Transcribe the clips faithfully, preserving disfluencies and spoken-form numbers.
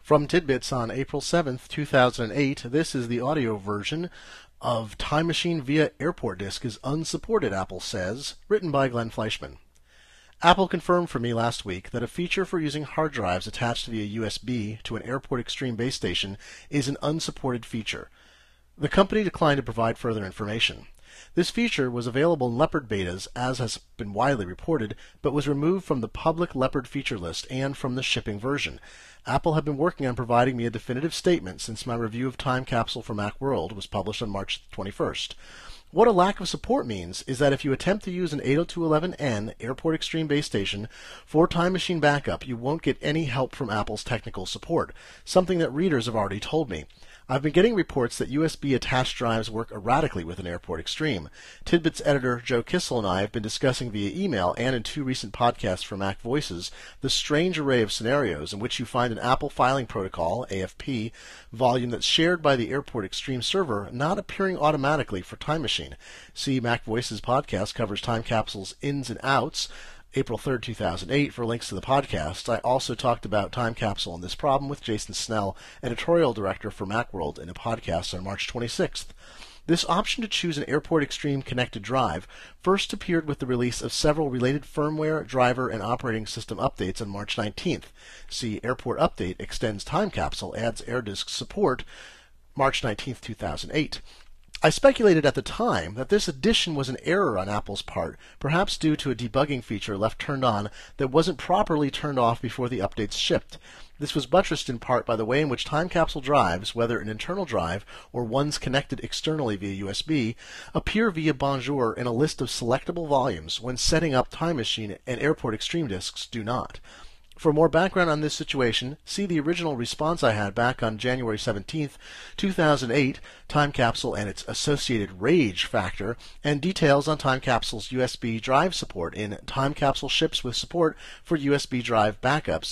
From Tidbits on April seventh, two thousand eight, this is the audio version of Time Machine via Airport Disk is unsupported, Apple says, written by Glenn Fleischman. Apple confirmed for me last week that a feature for using hard drives attached via U S B to an Airport Extreme base station is an unsupported feature. The company declined to provide further information. This feature was available in Leopard betas, as has been widely reported, but was removed from the public Leopard feature list and from the shipping version. Apple had been working on providing me a definitive statement since my review of Time Capsule for Macworld was published on March twenty-first. What a lack of support means is that if you attempt to use an eight oh two dot eleven n Airport Extreme base station for Time Machine backup, you won't get any help from Apple's technical support, something that readers have already told me. I've been getting reports that U S B attached drives work erratically with an Airport Extreme. Tidbits editor Joe Kissel and I have been discussing via email and in two recent podcasts for Mac Voices the strange array of scenarios in which you find an Apple Filing Protocol, A F P, volume that's shared by the Airport Extreme server not appearing automatically for Time Machine. See Mac Voices podcast covers Time Capsule's ins and outs, April third, two thousand eight, for links to the podcast. I also talked about Time Capsule and this problem with Jason Snell, editorial director for Macworld, in a podcast on March twenty-sixth. This option to choose an Airport Extreme connected drive first appeared with the release of several related firmware, driver, and operating system updates on March nineteenth. See Airport Update extends Time Capsule, adds AirDisk support, March nineteenth, two thousand eight. I speculated at the time that this addition was an error on Apple's part, perhaps due to a debugging feature left turned on that wasn't properly turned off before the updates shipped. This was buttressed in part by the way in which Time Capsule drives, whether an internal drive or ones connected externally via U S B, appear via Bonjour in a list of selectable volumes when setting up Time Machine, and Airport Extreme disks do not. For more background on this situation, see the original response I had back on January seventeenth, two thousand eight, Time Capsule and its associated rage factor, and details on Time Capsule's U S B drive support in Time Capsule Ships with Support for U S B Drive Backups,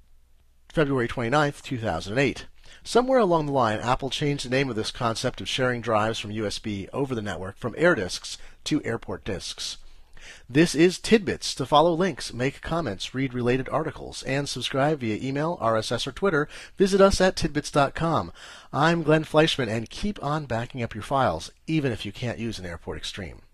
February twenty-ninth, two thousand eight. Somewhere along the line, Apple changed the name of this concept of sharing drives from U S B over the network from AirDisks to Airport Disks. This is Tidbits. To follow links, make comments, read related articles, and subscribe via email, R S S, or Twitter, visit us at tidbits dot com. I'm Glenn Fleischman, and keep on backing up your files, even if you can't use an Airport Extreme.